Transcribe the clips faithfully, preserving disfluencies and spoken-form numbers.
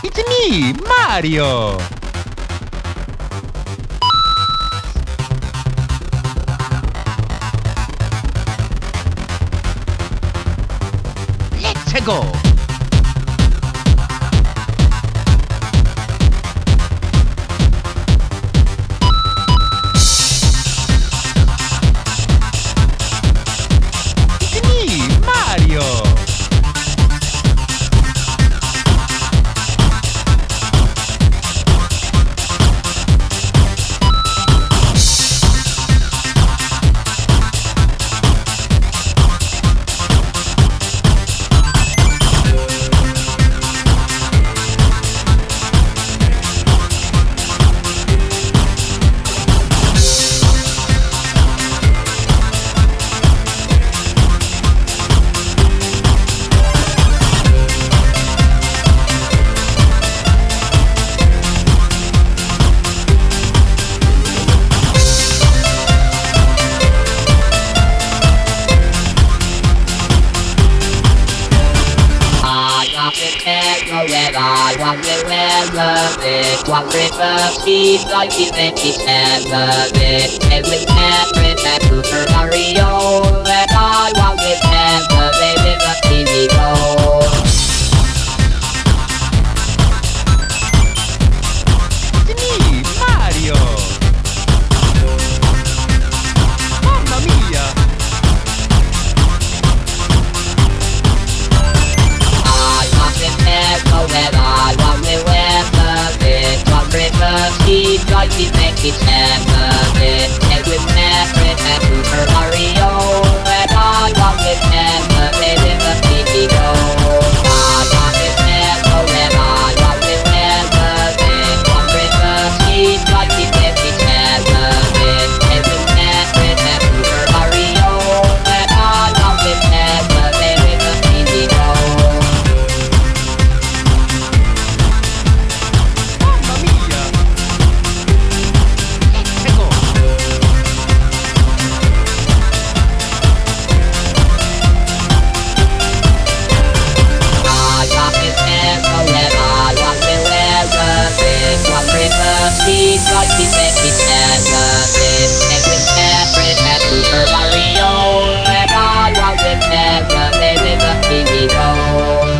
It's me, Mario! Let's go! It's me, Mario! Where I want to remember it. One river, she's like she's eighty-seven. Every every tattoo for Mario. Where I want to remember, baby, the T V go. It's me, Mario! Mamma mia! I want to remember where I want to remember it. One river, she's like she's eighty-seven. Every every tattoo for Mario. Where I want to remember, baby, the T V go. I want to remember where I want to remember it. One river, she's like she's eighty-seven. Every every tattoo for Mario. Where I want to remember, baby, the T V go. Mamma mia! Let's go! I want to remember where I want to remember it. One river, she's like she's eighty-seven. Every every tattoo for Mario. Where I want to remember, baby, the T V go.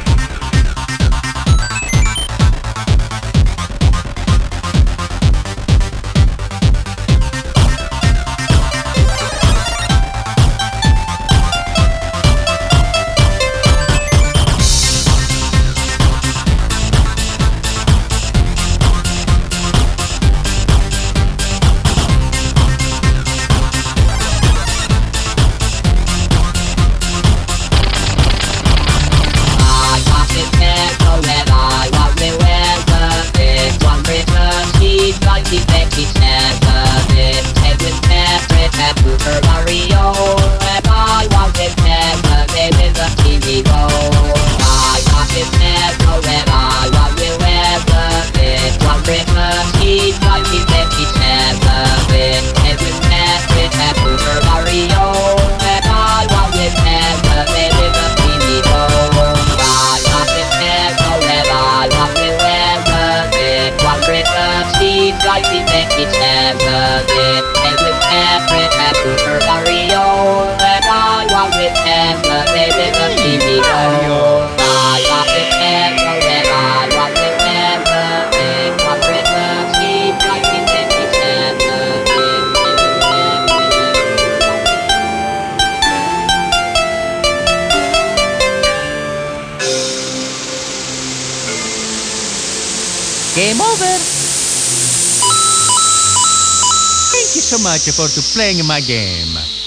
I want to remember where I want to remember it. One river, she's like she's eighty-seven. Every every tattoo for Mario. Where I want to remember, baby, the T V go. I want to remember where I want to remember it. One river, she's like she's eighty-seven. Every every tattoo for Mario. Where I want to remember, baby, the T V go. I want to remember where I want to remember it. One river, she's like she's eighty-seven. Every every tattoo for Mario. Where I want to remember, baby, the T V go. I want to remember where I want to remember it. One river, she's like she's eighty-seven. Game over! Thank you so much for to playing my game.